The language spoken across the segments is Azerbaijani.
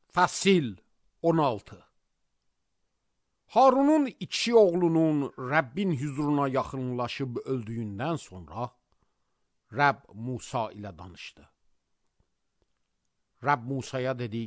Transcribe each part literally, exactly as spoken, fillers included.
Fəsil on altı. Harunun iki oğlunun Rəbbin huzuruna yaxınlaşıb öldüyündən sonra Rəbb Musa ilə danışdı. Rəbb Musaya dedi: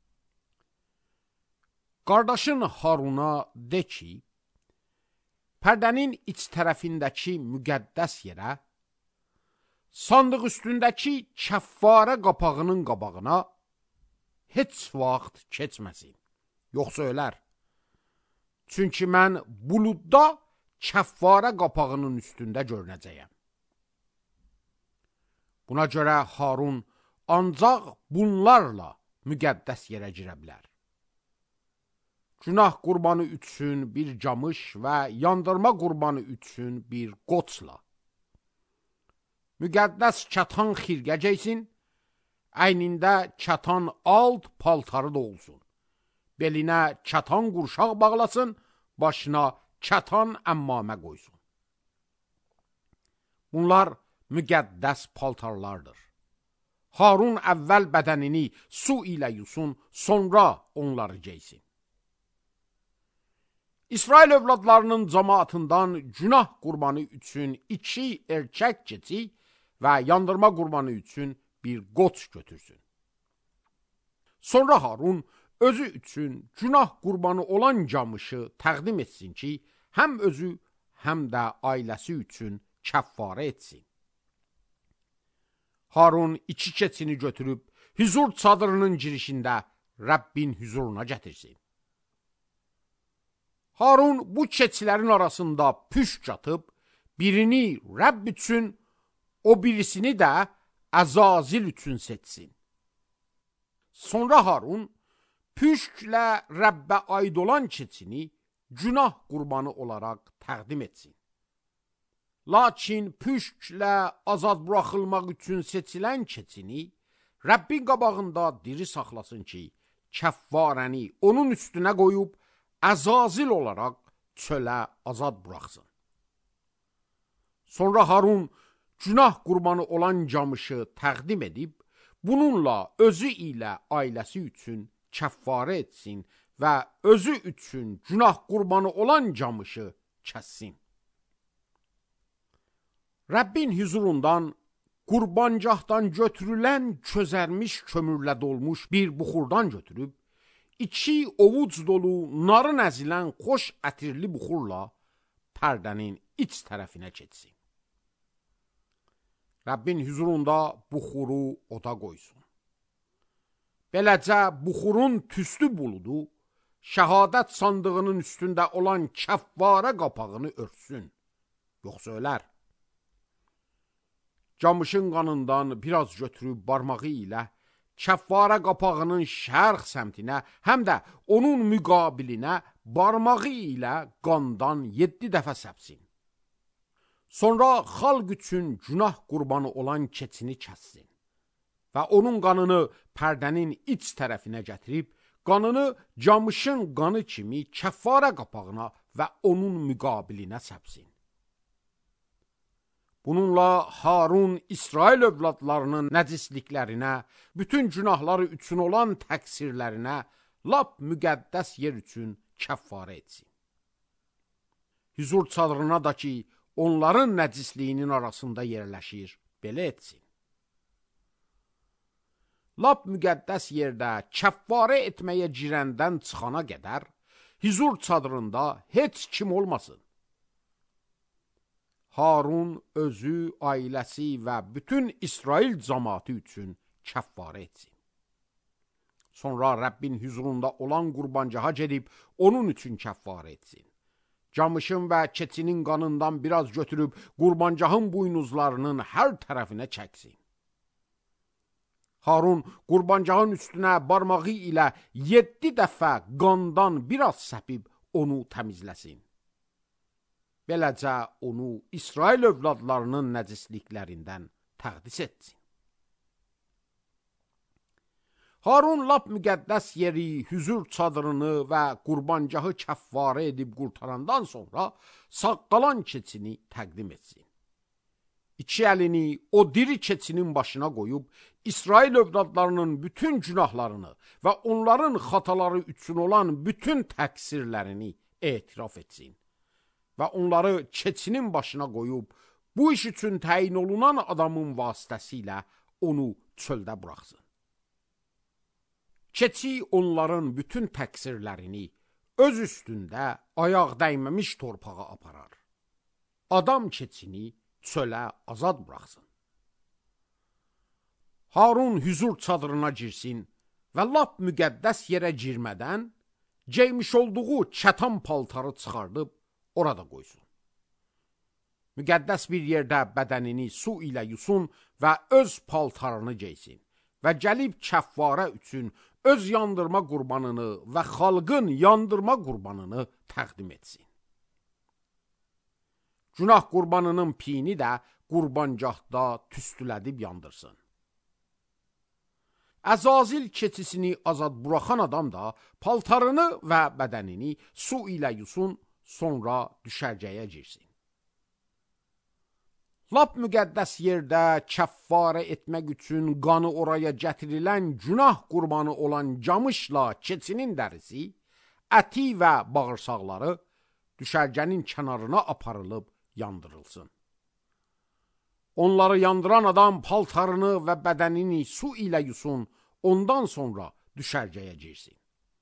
Qardaşın Haruna de ki, pərdənin iç tərəfindəki müqəddəs yerə, sandıq üstündəki kəffarə qapağının qabağına heç vaxt keçməsin, yoxsa ölər. Çünki mən buludda kəffarə qapağının üstündə görünəcəyəm. Buna görə Harun ancaq bunlarla müqəddəs yerə girə bilər. Günah qurbanı üçün bir camış və yandırma qurbanı üçün bir qoçla. Müqəddəs kətan xirqə geysin, əynində kətan alt paltarı da olsun. Belinə kətan qurşaq bağlasın, başına kətan əmmamə qoysun. Bunlar müqəddəs paltarlardır. Harun əvvəl bədənini su ilə yusun, sonra onları geysin. İsrail övladlarının cemaatından günah qurbanı üçün iki erkək keçi və yandırma qurbanı üçün bir qoç götürsün. Sonra Harun özü üçün günah qurbanı olan camışı təqdim etsin ki, həm özü, həm də ailəsi üçün kəffarə etsin. Harun iki keçini götürüb hüzur çadırının girişində Rəbbin hüzuruna gətirsin. Harun bu keçilərin arasında püşk atıb, birini Rəbb üçün, o birisini də Əzazil üçün seçsin. Sonra Harun püşklə Rəbbə aid olan keçini günah qurbanı olaraq təqdim etsin. Lakin püşklə azad buraxılmaq üçün seçilən keçini Rəbbin qabağında diri saxlasın ki, kəffarəni onun üstünə qoyub Əzazil olaraq çölə azad buraxsın. Sonra Harun günah qurbanı olan camışı təqdim edib, bununla özü ilə ailəsi üçün kəffarə etsin və özü üçün günah qurbanı olan camışı kəssin. Rəbbin huzurundan qurbancaqdan götürülən közərmiş kömürlə dolmuş bir buxurdan götürüb, iki ovuc dolu narın əzilən xoş ətirli buxurla pərdənin iç tərəfinə keçsin. Rəbbin huzurunda buxuru oda qoysun. Beləcə buxurun tüstü buludu şəhadət sandığının üstündə olan kəffarə qapağını örtsün, yoxsa ölər. Camışın qanından biraz götürüb barmağı ilə kəffarə qapağının şərq səmtinə, həm də onun müqabilinə barmağı ilə qandan yeddi dəfə səpsin. Sonra xalq üçün günah qurbanı olan keçini kəssin və onun qanını pərdənin iç tərəfinə gətirib, qanını camışın qanı kimi kəffarə qapağına və onun müqabilinə səpsin. Bununla Harun İsrail övladlarının nəcisliklərinə, bütün günahları üçün olan təqsirlərinə, lap müqəddəs yer üçün kəffarə etsin. Hüzur çadırına da ki, onların nəcisliyinin arasında yerləşir, belə etsin. Lap müqəddəs yerdə kəffarə etməyə girəndən çıxana qədər, hüzur çadırında heç kim olmasın. Harun özü, ailəsi və bütün İsrail cəmaatı üçün kəffarə etsin. Sonra Rəbbin huzurunda olan qurbancağa gedib, onun üçün kəffarə etsin. Camışın və keçinin qanından biraz götürüb, qurbancağın buynuzlarının hər tərəfinə çəksin. Harun qurbancağın üstünə barmağı ilə yeddi dəfə qandan biraz səpib onu təmizləsin. Beləcə onu İsrail övladlarının nəcisliklərindən təqdis etsin. Harun lap müqəddəs yeri, hüzur çadırını və qurbancağı kəffarə edib qurtarandan sonra saqqalan keçini təqdim etsin. iki əlini o diri keçinin başına qoyub, İsrail övladlarının bütün günahlarını və onların xataları üçün olan bütün təqsirlərini etiraf etsin və onları keçinin başına qoyub, bu iş üçün təyin olunan adamın vasitəsilə onu çöldə buraxsın. Keçi onların bütün təqsirlərini öz üstündə ayaq dəyməmiş torpağa aparar. Adam keçini çölə azad buraxsın. Harun hüzur çadırına girsin və lap müqəddəs yerə girmədən geymiş olduğu kətan paltarı çıxardıb orada qoysun. Müqəddəs bir yerdə bədənini su ilə yusun və öz paltarını geysin və gəlib kəffarə üçün öz yandırma qurbanını və xalqın yandırma qurbanını təqdim etsin. Günah qurbanının piyini də qurbangahda tüstülədib yandırsın. Əzazil keçisini azad buraxan adam da paltarını və bədənini su ilə yusun, sonra düşərgəyə girsin. Lap müqəddəs yerdə kəffarə etmək üçün qanı oraya gətirilən günah qurbanı olan camışla keçinin dərisi, əti və bağırsaqları düşərgənin kənarına aparılıb yandırılsın. Onları yandıran adam paltarını və bədənini su ilə yusun, ondan sonra düşərgəyə girsin.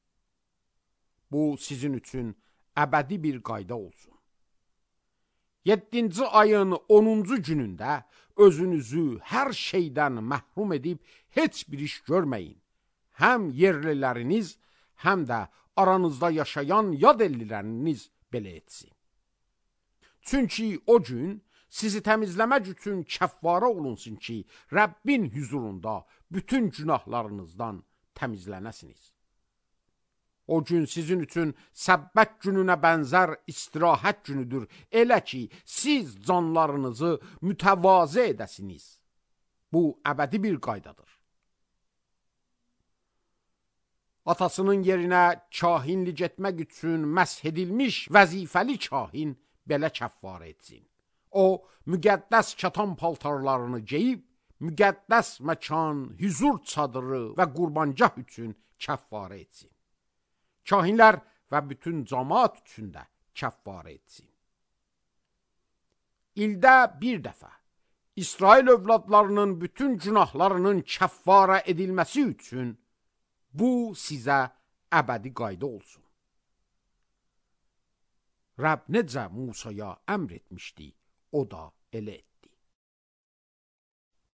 Bu sizin üçün əbədi bir qayda olsun. Yeddinci ayın onuncu günündə özünüzü hər şeydən məhrum edib heç bir iş görməyin. Həm yerliləriniz, həm də aranızda yaşayan yad elliləriniz belə etsin. Çünki o gün sizi təmizləmək üçün kəffara olunsun ki, Rəbbin hüzurunda bütün günahlarınızdan təmizlənəsiniz. O gün sizin üçün səbbət gününə bənzər istirahət günüdür, elə ki, siz canlarınızı mütəvazı edəsiniz. Bu əbədi bir qaydadır. Atasının yerinə kahinlik etmək üçün məsh edilmiş vəzifəli kahin belə kəffara etsin. O, müqəddəs kətan paltarlarını geyib, müqəddəs məkan, hüzur çadırı və qurbangah üçün kəffara etsin. Kahinlər və bütün cəmaət üçün də kəffara etsin. İldə bir dəfə İsrail övladlarının bütün günahlarının kəffara edilməsi üçün bu sizə əbədi qayda olsun. Rəbb necə Musaya əmr etmişdi, o da elə etdi.